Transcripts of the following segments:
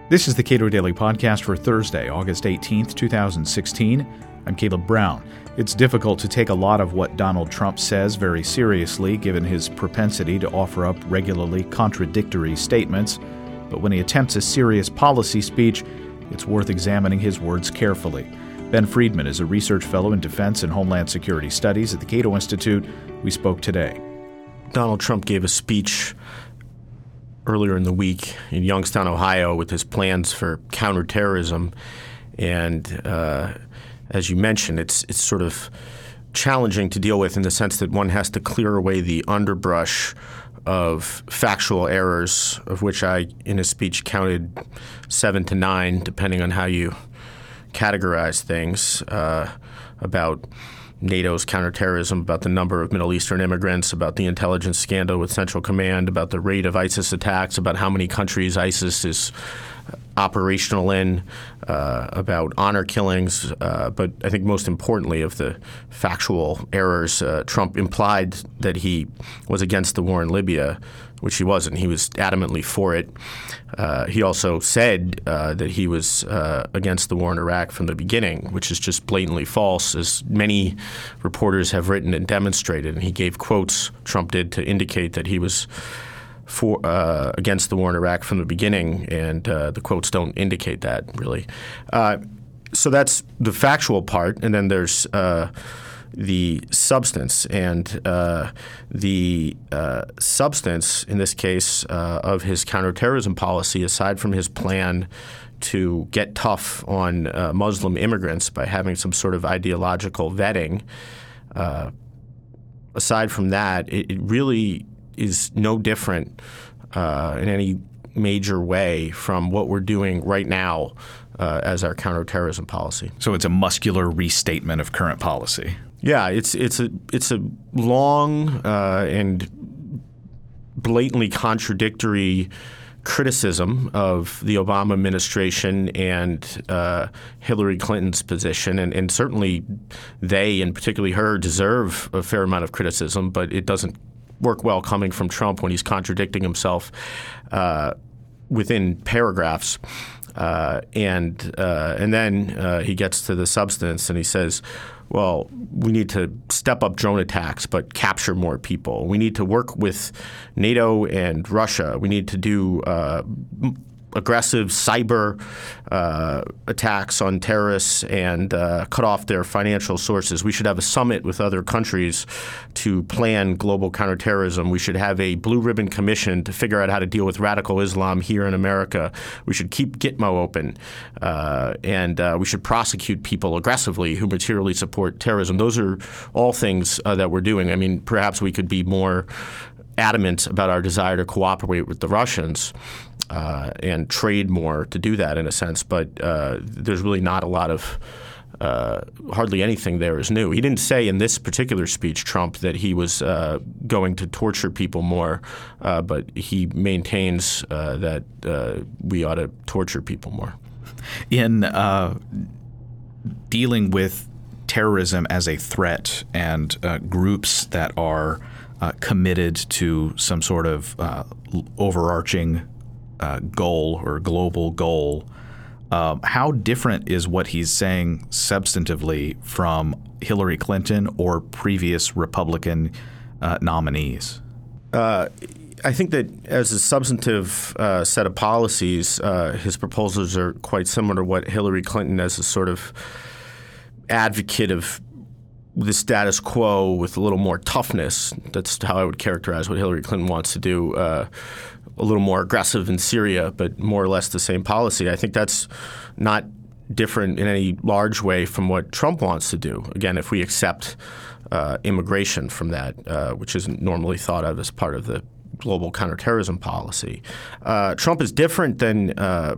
This is the Cato Daily Podcast for Thursday, August 18th, 2016. I'm Caleb Brown. It's difficult to take a lot of what Donald Trump says very seriously, given his propensity to offer up regularly contradictory statements. But when he attempts a serious policy speech, it's worth examining his words carefully. Ben Friedman is a research fellow in Defense and Homeland Security Studies at the Cato Institute. We spoke today. Donald Trump gave a speech earlier in the week in Youngstown, Ohio, with his plans for counterterrorism. And as you mentioned, it's sort of challenging to deal with in the sense that one has to clear away the underbrush of factual errors, of which I, in his speech, counted 7 to 9, depending on how you categorize things, about NATO's counterterrorism, about the number of Middle Eastern immigrants, about the intelligence scandal with Central Command, about the rate of ISIS attacks, about how many countries ISIS is operational in, about honor killings, but I think most importantly of the factual errors. Trump implied that he was against the war in Libya, which he wasn't. He was adamantly for it. He also said that he was against the war in Iraq from the beginning, which is just blatantly false, as many reporters have written and demonstrated. And he gave quotes, Trump did, to indicate that he was against the war in Iraq from the beginning, and the quotes don't indicate that, really. So that's the factual part, and then there's the substance. And the substance, in this case, of his counterterrorism policy, aside from his plan to get tough on Muslim immigrants by having some sort of ideological vetting, aside from that, it really is no different in any major way from what we're doing right now as our counterterrorism policy. So it's a muscular restatement of current policy. Yeah, it's a long and blatantly contradictory criticism of the Obama administration and Hillary Clinton's position, and certainly they, and particularly her, deserve a fair amount of criticism, but it doesn't work well coming from Trump when he's contradicting himself within paragraphs. And then he gets to the substance and he says, well, we need to step up drone attacks but capture more people. We need to work with NATO and Russia. We need to do aggressive cyber attacks on terrorists and cut off their financial sources. We should have a summit with other countries to plan global counterterrorism. We should have a blue ribbon commission to figure out how to deal with radical Islam here in America. We should keep Gitmo open, and we should prosecute people aggressively who materially support terrorism. Those are all things that we're doing. I mean, perhaps we could be more adamant about our desire to cooperate with the Russians and trade more to do that in a sense, but there's really not a lot of hardly anything there is new. He didn't say in this particular speech, Trump, that he was going to torture people more, but he maintains that we ought to torture people more. In dealing with terrorism as a threat and groups that are committed to some sort of overarching goal or global goal, how different is what he's saying substantively from Hillary Clinton or previous Republican nominees? I think that as a substantive set of policies, his proposals are quite similar to what Hillary Clinton, as a sort of advocate of the status quo with a little more toughness. That's how I would characterize what Hillary Clinton wants to do. A little more aggressive in Syria, but more or less the same policy. I think that's not different in any large way from what Trump wants to do. Again, if we accept immigration from that, which isn't normally thought of as part of the global counterterrorism policy. Trump is different than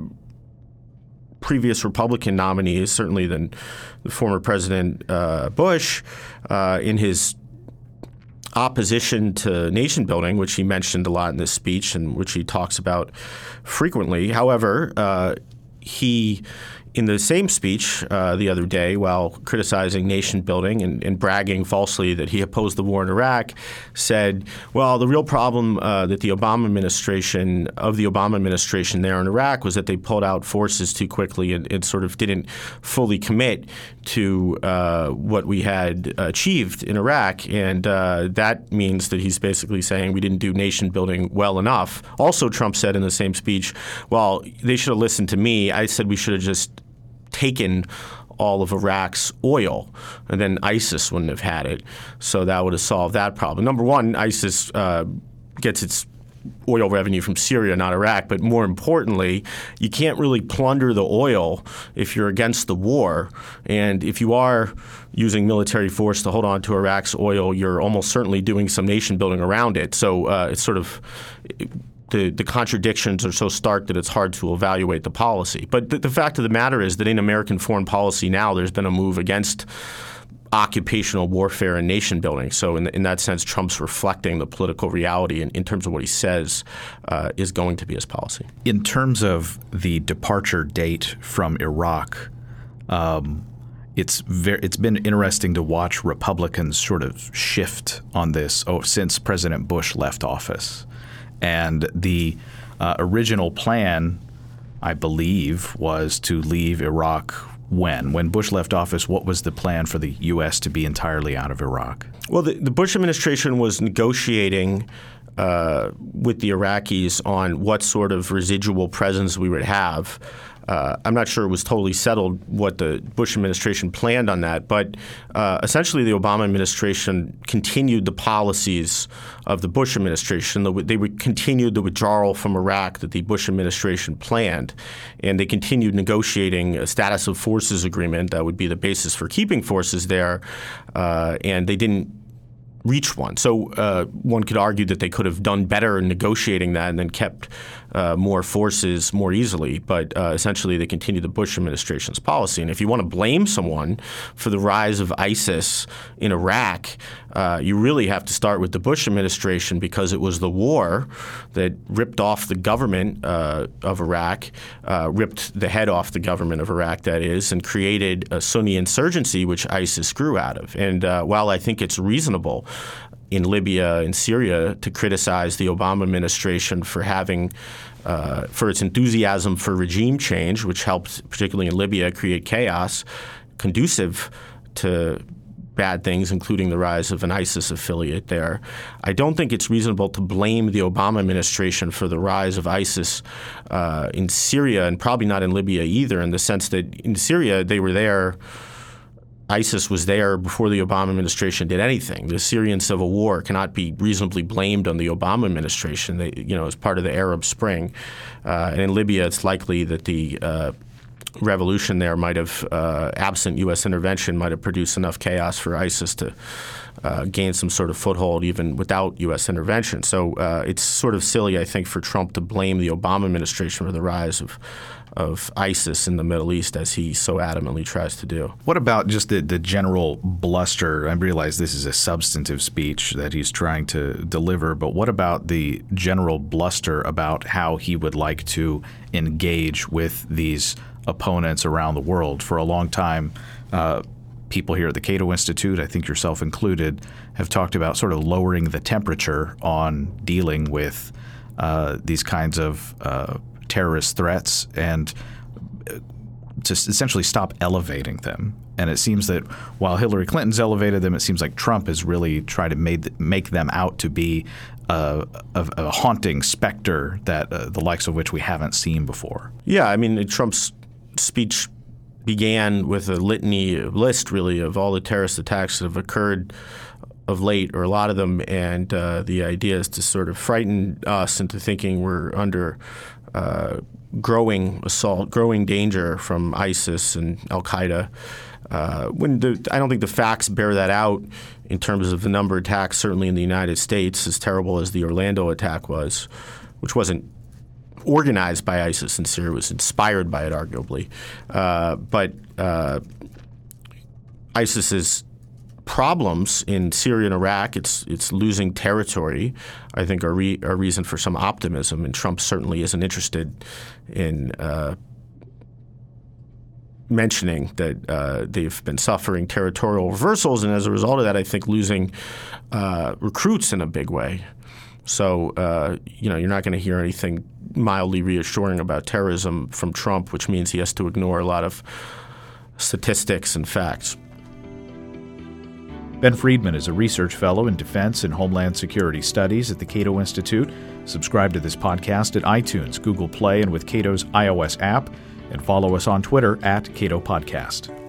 previous Republican nominees, certainly than the former President Bush, in his opposition to nation building, which he mentioned a lot in this speech and which he talks about frequently. However, he in the same speech the other day, while criticizing nation building and bragging falsely that he opposed the war in Iraq, said, well, the real problem that the Obama administration there in Iraq was that they pulled out forces too quickly and sort of didn't fully commit to what we had achieved in Iraq. And that means that he's basically saying we didn't do nation building well enough. Also, Trump said in the same speech, well, they should have listened to me. I said we should have just taken all of Iraq's oil, and then ISIS wouldn't have had it. So that would have solved that problem. Number one, ISIS gets its oil revenue from Syria, not Iraq. But more importantly, you can't really plunder the oil if you're against the war. And if you are using military force to hold on to Iraq's oil, you're almost certainly doing some nation building around it. So it's sort of the contradictions are so stark that it's hard to evaluate the policy. But the fact of the matter is that in American foreign policy now, there's been a move against occupational warfare and nation building. So in that sense, Trump's reflecting the political reality in terms of what he says is going to be his policy. In terms of the departure date from Iraq, it's been interesting to watch Republicans sort of shift on this since President Bush left office. And the original plan, I believe, was to leave Iraq when Bush left office. What was the plan for the U.S. to be entirely out of Iraq? Well, the Bush administration was negotiating with the Iraqis on what sort of residual presence we would have. I'm not sure it was totally settled what the Bush administration planned on that, but essentially the Obama administration continued the policies of the Bush administration. They continued the withdrawal from Iraq that the Bush administration planned, and they continued negotiating a status of forces agreement that would be the basis for keeping forces there, and they didn't reach one. So one could argue that they could have done better in negotiating that and then kept more forces more easily. But essentially, they continued the Bush administration's policy. And if you want to blame someone for the rise of ISIS in Iraq, you really have to start with the Bush administration, because it was the war that ripped off the government of Iraq, ripped the head off the government of Iraq, that is, and created a Sunni insurgency, which ISIS grew out of. And while I think it's reasonable in Libya and Syria to criticize the Obama administration for for its enthusiasm for regime change, which helped, particularly in Libya, create chaos conducive to bad things, including the rise of an ISIS affiliate there. I don't think it's reasonable to blame the Obama administration for the rise of ISIS in Syria, and probably not in Libya either, in the sense that in Syria they were there. ISIS was there before the Obama administration did anything. The Syrian civil war cannot be reasonably blamed on the Obama administration. As part of the Arab Spring, and in Libya, it's likely that the revolution there might have, absent U.S. intervention, might have produced enough chaos for ISIS to gain some sort of foothold even without U.S. intervention. So it's sort of silly, I think, for Trump to blame the Obama administration for the rise of ISIS in the Middle East, as he so adamantly tries to do. What about just the general bluster? I realize this is a substantive speech that he's trying to deliver, but what about the general bluster about how he would like to engage with these opponents around the world? For a long time, people here at the Cato Institute, I think yourself included, have talked about sort of lowering the temperature on dealing with these kinds of terrorist threats and to essentially stop elevating them. And it seems that while Hillary Clinton's elevated them, it seems like Trump has really tried to make them out to be a haunting specter that the likes of which we haven't seen before. Yeah, I mean, Trump's speech began with a list, really, of all the terrorist attacks that have occurred of late, or a lot of them, and the idea is to sort of frighten us into thinking we're under growing assault, growing danger from ISIS and Al-Qaeda. I don't think the facts bear that out in terms of the number of attacks, certainly in the United States, as terrible as the Orlando attack was, which wasn't organized by ISIS in Syria, was inspired by it, arguably. But ISIS's problems in Syria and Iraq, it's losing territory, I think are reason for some optimism. And Trump certainly isn't interested in mentioning that they've been suffering territorial reversals, and as a result of that, I think losing recruits in a big way. So, you're not going to hear anything mildly reassuring about terrorism from Trump, which means he has to ignore a lot of statistics and facts. Ben Friedman is a research fellow in Defense and Homeland Security Studies at the Cato Institute. Subscribe to this podcast at iTunes, Google Play, and with Cato's iOS app, and follow us on Twitter @Cato Podcast.